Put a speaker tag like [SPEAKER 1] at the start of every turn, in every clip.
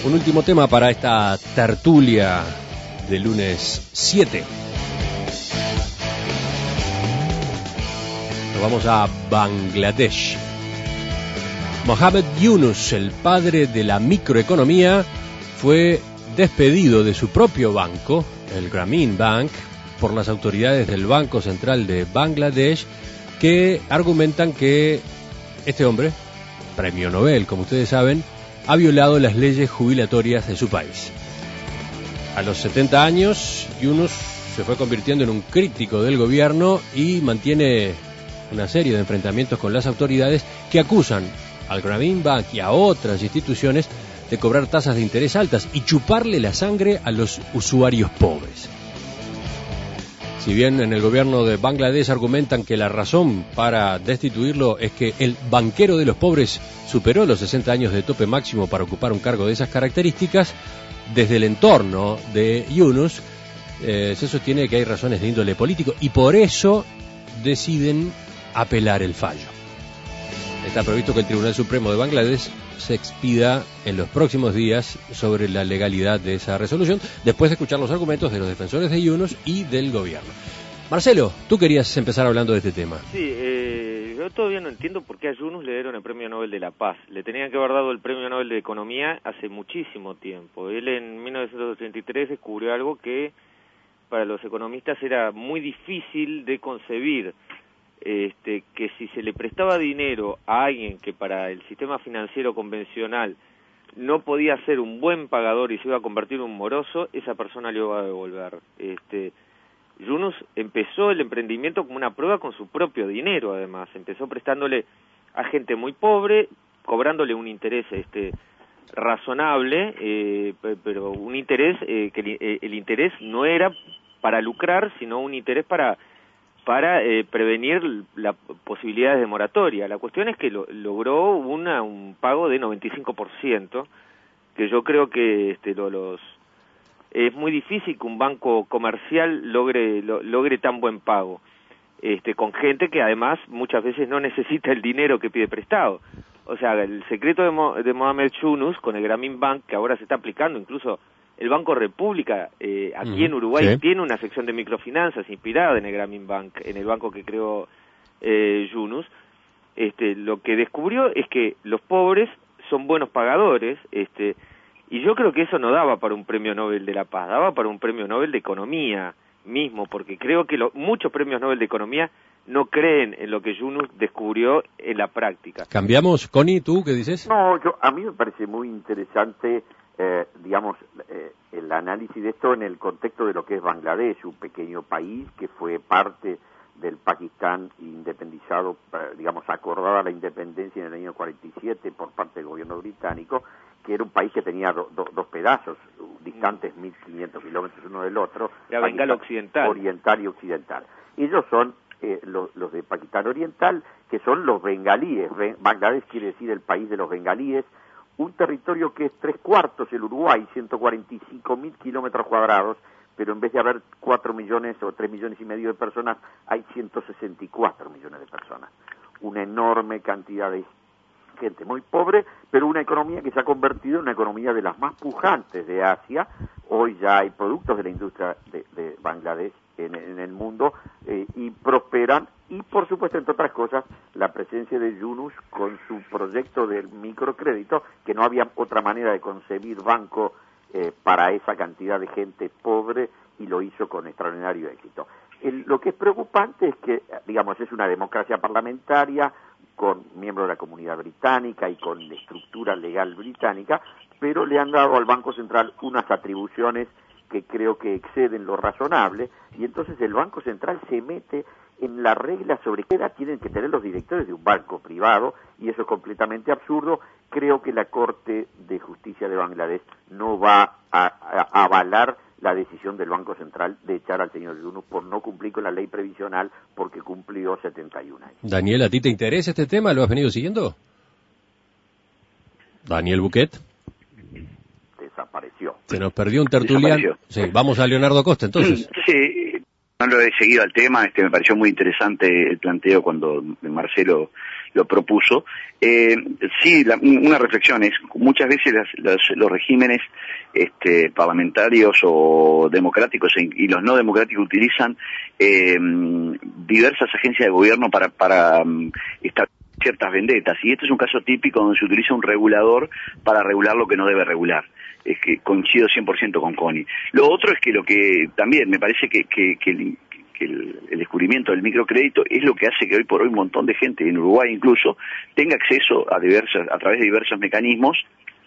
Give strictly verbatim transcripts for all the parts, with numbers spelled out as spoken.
[SPEAKER 1] Un último tema para esta tertulia de lunes siete. Nos vamos a Bangladesh. Mohamed Yunus, el padre de la microeconomía, fue despedido de su propio banco, el Grameen Bank, por las autoridades del Banco Central de Bangladesh, que argumentan que este hombre, premio Nobel, como ustedes saben, ha violado las leyes jubilatorias de su país. A los setenta años, Yunus se fue convirtiendo en un crítico del gobierno y mantiene una serie de enfrentamientos con las autoridades que acusan al Grameen Bank y a otras instituciones de cobrar tasas de interés altas y chuparle la sangre a los usuarios pobres. Si bien en el gobierno de Bangladesh argumentan que la razón para destituirlo es que el banquero de los pobres superó los sesenta años de tope máximo para ocupar un cargo de esas características, desde el entorno de Yunus eh, se sostiene que hay razones de índole político y por eso deciden apelar el fallo. Está previsto que el Tribunal Supremo de Bangladesh se expida en los próximos días sobre la legalidad de esa resolución, después de escuchar los argumentos de los defensores de Yunus y del gobierno. Marcelo, tú querías empezar hablando de este tema.
[SPEAKER 2] Sí, eh, yo todavía no entiendo por qué a Yunus le dieron el Premio Nobel de la Paz. Le tenían que haber dado el Premio Nobel de Economía hace muchísimo tiempo. Él en mil novecientos ochenta y tres descubrió algo que para los economistas era muy difícil de concebir. Este, que si se le prestaba dinero a alguien que para el sistema financiero convencional no podía ser un buen pagador y se iba a convertir en un moroso, esa persona le iba a devolver. Este, Yunus empezó el emprendimiento como una prueba con su propio dinero, además. Empezó prestándole a gente muy pobre, cobrándole un interés este, razonable, eh, pero un interés eh, que el, el interés no era para lucrar, sino un interés para para eh, prevenir las posibilidades de moratoria. La cuestión es que lo, logró una, un pago de noventa y cinco por ciento, que yo creo que este, lo, los es muy difícil que un banco comercial logre lo, logre tan buen pago, este, con gente que además muchas veces no necesita el dinero que pide prestado. O sea, el secreto de, Mo, de Mohamed Yunus con el Grameen Bank, que ahora se está aplicando, incluso el Banco República, eh, aquí mm, en Uruguay, sí, tiene una sección de microfinanzas inspirada en el Grameen Bank, en el banco que creó eh, Yunus. Este, lo que descubrió es que los pobres son buenos pagadores, este, y yo creo que eso no daba para un premio Nobel de la Paz, daba para un premio Nobel de Economía mismo, porque creo que lo, muchos premios Nobel de Economía no creen en lo que Yunus descubrió en la práctica.
[SPEAKER 1] ¿Cambiamos? Connie, ¿tú qué dices?
[SPEAKER 3] No, yo, a mí me parece muy interesante Eh, digamos, eh, el análisis de esto en el contexto de lo que es Bangladesh, un pequeño país que fue parte del Pakistán independizado, eh, digamos, acordada la independencia en el año cuarenta y siete por parte del gobierno británico, que era un país que tenía do, do, dos pedazos, distantes mil quinientos kilómetros uno del otro.
[SPEAKER 2] La Bengala Occidental.
[SPEAKER 3] Oriental y Occidental. Ellos son eh, los, los de Pakistán Oriental, que son los bengalíes. Bangladesh quiere decir el país de los bengalíes, un territorio que es tres cuartos el Uruguay, ciento cuarenta y cinco mil kilómetros cuadrados, pero en vez de haber cuatro millones o tres millones y medio de personas, hay ciento sesenta y cuatro millones de personas. Una enorme cantidad de gente muy pobre, pero una economía que se ha convertido en una economía de las más pujantes de Asia. Hoy ya hay productos de la industria de, de Bangladesh en, en el mundo eh, y prosperan. Y, por supuesto, entre otras cosas, la presencia de Yunus con su proyecto del microcrédito, que no había otra manera de concebir banco eh, para esa cantidad de gente pobre, y lo hizo con extraordinario éxito. El, lo que es preocupante es que, digamos, es una democracia parlamentaria con miembros de la comunidad británica y con la estructura legal británica, pero le han dado al Banco Central unas atribuciones que creo que exceden lo razonable, y entonces el Banco Central se mete en la regla sobre qué edad tienen que tener los directores de un banco privado, y eso es completamente absurdo. Creo que la Corte de Justicia de Bangladesh no va a, a, a avalar la decisión del Banco Central de echar al señor Yunus por no cumplir con la ley previsional, porque cumplió setenta y un años.
[SPEAKER 1] Daniel, ¿a ti te interesa este tema? ¿Lo has venido siguiendo? Daniel Buquet.
[SPEAKER 3] Desapareció.
[SPEAKER 1] Se nos perdió un tertuliano. Sí, vamos a Leonardo Acosta, entonces.
[SPEAKER 4] Sí, no lo he seguido al tema, este me pareció muy interesante el planteo cuando Marcelo lo propuso. Eh, sí, la, una reflexión es, muchas veces las, las, los regímenes este, parlamentarios o democráticos y los no democráticos utilizan eh, diversas agencias de gobierno para, para um, establecer ciertas vendetas, y este es un caso típico donde se utiliza un regulador para regular lo que no debe regular. Es que coincido cien por ciento con Connie. Lo otro es que lo que también me parece que, que, que, el, que el, el descubrimiento del microcrédito es lo que hace que hoy por hoy un montón de gente, en Uruguay incluso, tenga acceso a diversas, a través de diversos mecanismos,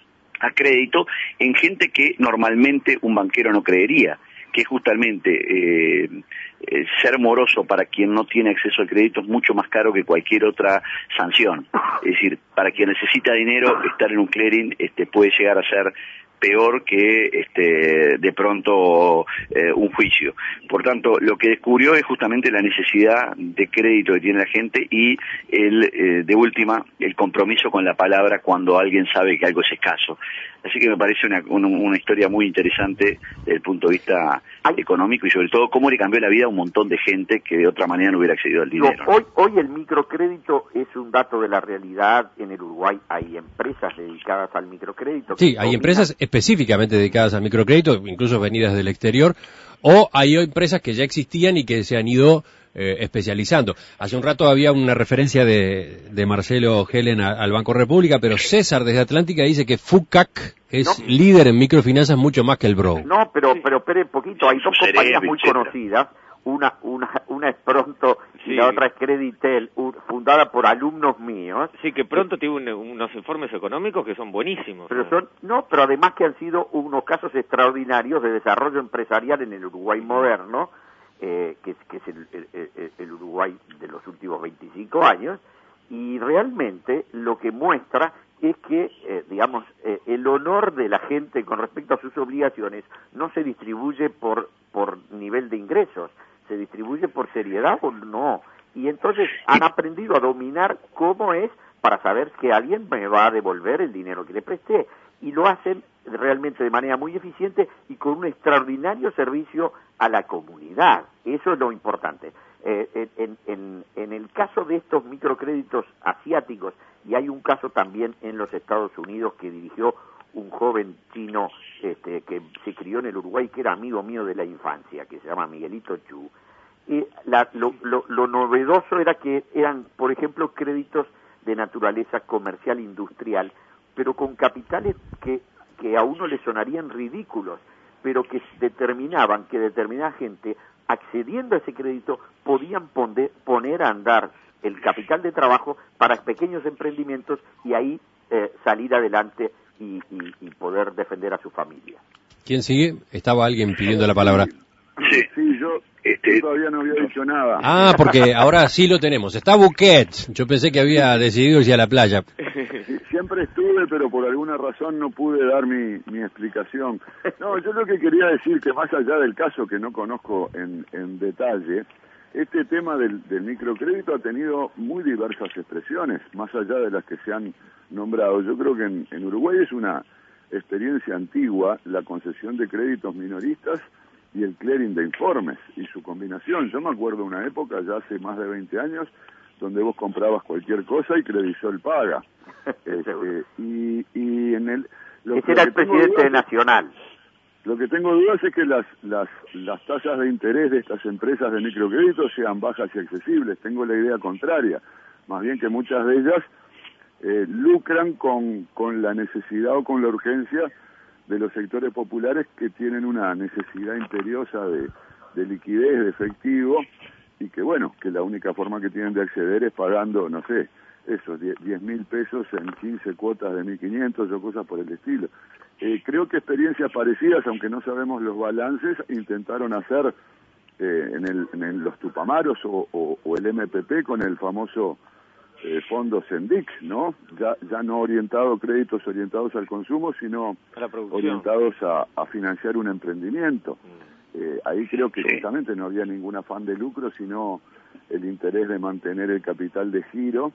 [SPEAKER 4] a crédito en gente que normalmente un banquero no creería, que es justamente eh, eh, ser moroso para quien no tiene acceso al crédito es mucho más caro que cualquier otra sanción. Es decir, para quien necesita dinero, estar en un clearing este, puede llegar a ser peor que este, de pronto eh, un juicio. Por tanto, lo que descubrió es justamente la necesidad de crédito que tiene la gente y el eh, de última el compromiso con la palabra cuando alguien sabe que algo es escaso. Así que me parece una, una, una historia muy interesante desde el punto de vista económico y sobre todo cómo le cambió la vida a un montón de gente que de otra manera no hubiera accedido al dinero.
[SPEAKER 3] No, hoy, hoy el microcrédito es un dato de la realidad. En el Uruguay hay empresas dedicadas al microcrédito.
[SPEAKER 1] Sí, hay empresas específicamente dedicadas al microcrédito, incluso venidas del exterior, o hay empresas que ya existían y que se han ido eh, especializando. Hace un rato había una referencia de, de Marcelo Helen a, al Banco República, pero César desde Atlántica dice que FUCAC es no. líder en microfinanzas mucho más que el Bro.
[SPEAKER 3] No, pero pero espere un poquito, hay dos compañías muy
[SPEAKER 4] etcétera.
[SPEAKER 3] conocidas, una una una es Pronto y sí. la otra es Creditel, fundada por alumnos míos.
[SPEAKER 2] Sí, que Pronto tiene un, unos informes económicos que son buenísimos.
[SPEAKER 3] Pero son no, pero además que han sido unos casos extraordinarios de desarrollo empresarial en el Uruguay moderno, eh, que, que es el, el, el Uruguay de los últimos veinticinco años, y realmente lo que muestra es que, eh, digamos, eh, el honor de la gente con respecto a sus obligaciones no se distribuye por por nivel de ingresos, se distribuye por seriedad o no. Y entonces han aprendido a dominar cómo es para saber que alguien me va a devolver el dinero que le presté. Y lo hacen realmente de manera muy eficiente y con un extraordinario servicio a la comunidad. Eso es lo importante. Eh, en, en, en el caso de estos microcréditos asiáticos, y hay un caso también en los Estados Unidos que dirigió un joven chino este, que se crió en el Uruguay, que era amigo mío de la infancia, que se llama Miguelito Chu. Y la, lo, lo, lo novedoso era que eran, por ejemplo, créditos de naturaleza comercial industrial, pero con capitales que, que a uno le sonarían ridículos, pero que determinaban que determinada gente, accediendo a ese crédito, podían poner, poner a andar el capital de trabajo para pequeños emprendimientos y ahí eh, salir adelante y, y, y poder defender a su familia.
[SPEAKER 1] ¿Quién sigue? Estaba alguien pidiendo la palabra.
[SPEAKER 5] Sí, sí, yo, este, yo todavía no había dicho nada.
[SPEAKER 1] Ah, porque ahora sí lo tenemos. Está Buquet. Yo pensé que había decidido irse a la playa.
[SPEAKER 5] Sí, siempre estuve, pero por alguna razón no pude dar mi, mi explicación. No, yo lo que quería decir que más allá del caso que no conozco en, en detalle, este tema del, del microcrédito ha tenido muy diversas expresiones, más allá de las que se han nombrado. Yo creo que en, en Uruguay es una experiencia antigua la concesión de créditos minoristas y el clearing de informes y su combinación. Yo me acuerdo una época, ya hace más de veinte años, donde vos comprabas cualquier cosa y Credisol paga. este, y, y en el... Lo,
[SPEAKER 3] Ese era el presidente dudas, nacional.
[SPEAKER 5] Lo que tengo dudas es que las, las, las tasas de interés de estas empresas de microcrédito sean bajas y accesibles. Tengo la idea contraria. Más bien que muchas de ellas eh, lucran con, con la necesidad o con la urgencia de los sectores populares que tienen una necesidad imperiosa de, de liquidez, de efectivo, y que bueno, que la única forma que tienen de acceder es pagando, no sé, esos diez mil pesos en quince cuotas de mil quinientos o cosas por el estilo. Eh, creo que experiencias parecidas, aunque no sabemos los balances, intentaron hacer eh, en, el, en el, los Tupamaros o, o, o el M P P con el famoso eh, fondo Sendic, ¿no? Ya, ya no orientado, créditos orientados al consumo, sino a orientados a, a financiar un emprendimiento. Mm. Eh, ahí creo que sí. Justamente no había ningún afán de lucro, sino el interés de mantener el capital de giro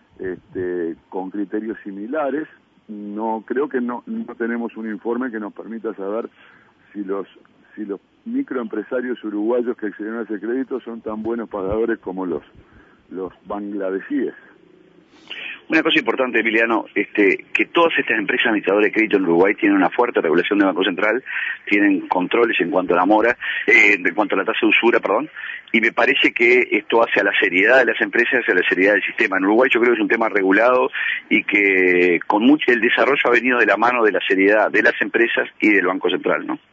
[SPEAKER 5] este, con criterios similares. No creo que no, no tenemos un informe que nos permita saber si los si los microempresarios uruguayos que accedieron a ese crédito son tan buenos pagadores como los los bangladesíes.
[SPEAKER 4] Una cosa importante, Emiliano, este, que todas estas empresas administradoras de crédito en Uruguay tienen una fuerte regulación del Banco Central, tienen controles en cuanto a la mora, eh, en cuanto a la tasa de usura, perdón, y me parece que esto hace a la seriedad de las empresas, hacia la seriedad del sistema. En Uruguay yo creo que es un tema regulado y que con mucho el desarrollo ha venido de la mano de la seriedad de las empresas y del Banco Central, ¿no?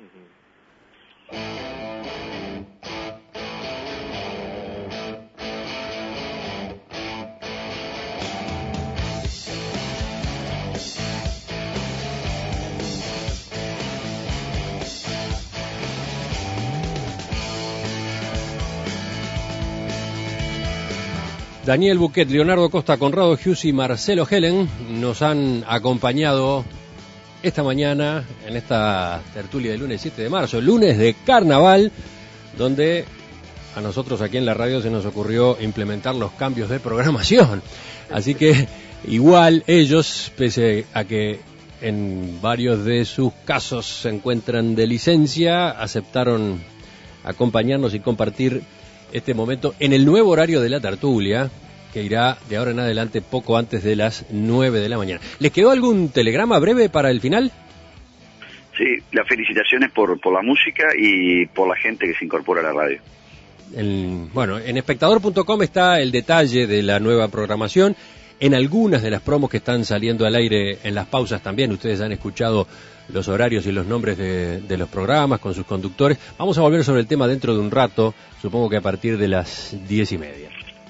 [SPEAKER 1] Daniel Buquet, Leonardo Costa, Conrado Hughes y Marcelo Helen nos han acompañado esta mañana en esta tertulia del lunes siete de marzo, lunes de carnaval, donde a nosotros aquí en la radio se nos ocurrió implementar los cambios de programación. Así que igual ellos, pese a que en varios de sus casos se encuentran de licencia, aceptaron acompañarnos y compartir este momento en el nuevo horario de la tertulia, que irá de ahora en adelante poco antes de las nueve de la mañana. ¿Les quedó algún telegrama breve para el final?
[SPEAKER 4] Sí, las felicitaciones por, por la música y por la gente que se incorpora a la radio.
[SPEAKER 1] El, bueno, en espectador punto com está el detalle de la nueva programación. En algunas de las promos que están saliendo al aire en las pausas también, ustedes han escuchado los horarios y los nombres de, de los programas con sus conductores. Vamos a volver sobre el tema dentro de un rato, supongo que a partir de las diez y media.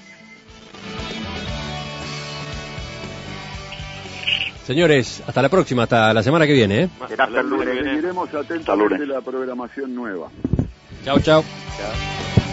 [SPEAKER 1] Señores, hasta la próxima, hasta la semana que viene, ¿eh?
[SPEAKER 3] Hasta el lunes.
[SPEAKER 5] Seguiremos atentamente la programación nueva.
[SPEAKER 1] Chao, chao.
[SPEAKER 2] Chao.